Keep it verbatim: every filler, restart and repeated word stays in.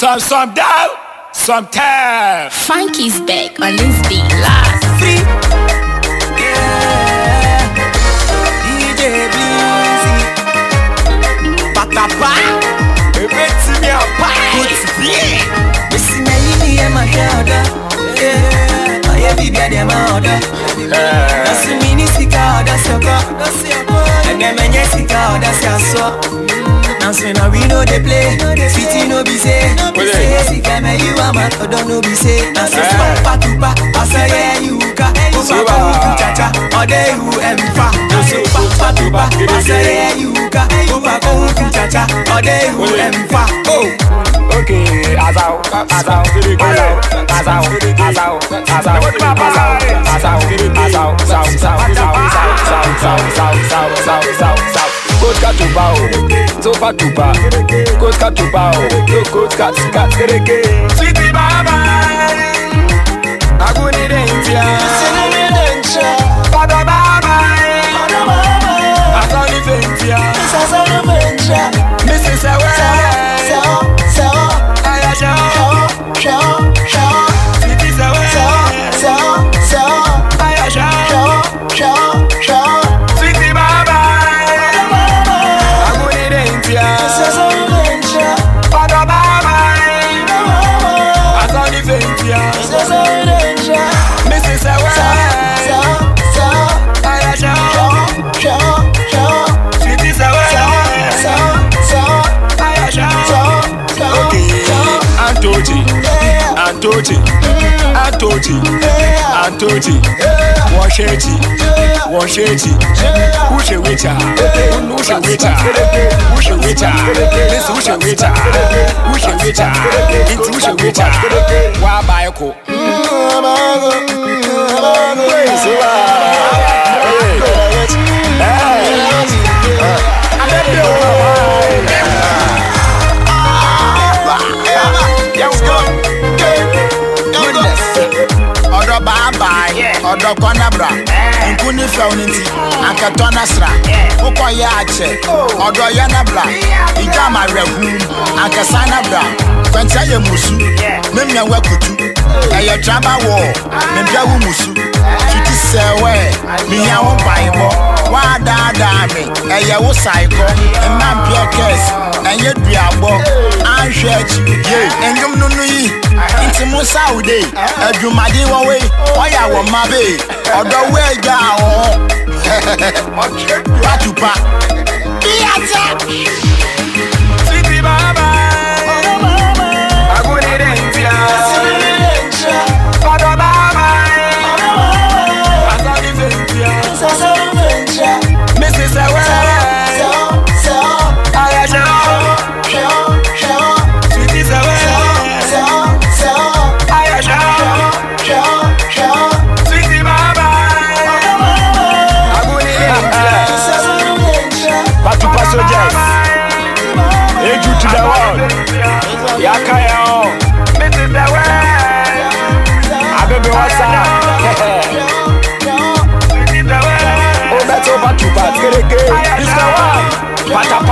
Some, some down, some time. Funky's back on this beat. Last Free. Yeah. D J Blizzy. Patapa. Ebeti mi apa. Put me. Missy me in the my shoulder. Yeah. I have baby at my order. That's the mini sika. That's your car. And then my sika. That's your soul. Say now we know they play, sweetie no be say. Say si kame you ama, don't no be say. Now say pa tu pa, I say yeah you ka. Opa pa uku cha cha, ode you emfa. Now say pa tu pa, I say yeah you ka. Opa pa uku cha cha, ode you emfa. Oh. Okay, azao, azao, azao, azao, azao, azao, azao, azao, azao, zao, zao, zao, zao, zao, zao, zao, zao. Coach cat to bow, so far to bow. Coach cat to bow, no coach cat, cat, kereke. Sweetie baba, aguni dentia, pada baba, asani dentia, Asani dentia, Missus Ewe, so, so, ayasha, so, so, sweetie Ewe, so, so, so, ayasha, so, so, sweetie baba. Pada baba, asani ventia, Missus Ewe, ayasha, sweetie Ewe, ayasha. Okay, Antoji, Antoji, Antoji, Antoji, Washeti, Washeti, Ushe Wita, Ushe Wita, Ushe Wita, Miss Ushe Wita, Ushe Wita, it's Ushe Wita, Wabayako. Odo konabra nkuni fauniti akatona sra ukọ ya ache odo ya nabra ija ma rehu akasana bra kwanta ye musu memya wakutu eye traba wo membia wu musu tuti sewe miya wo baibo wa da da me eye wo saiko emma pure case enye duabo anhwe achi ye enjum nunu yi inti musa ude adwumade wo we oya wo mabe odo we ja o patupa biaza Sweetie baba, aguni dentia, pada baba, asani ventia, Missus Ewe, ayasha, sweetie Ewe, ayasha, sweetie baba, aguni dentia, Patupa soldiers, eju to the world, yakaya, Missus Ewe, abebe wasa, Obeto Patupa, kereke, Mister One, Pata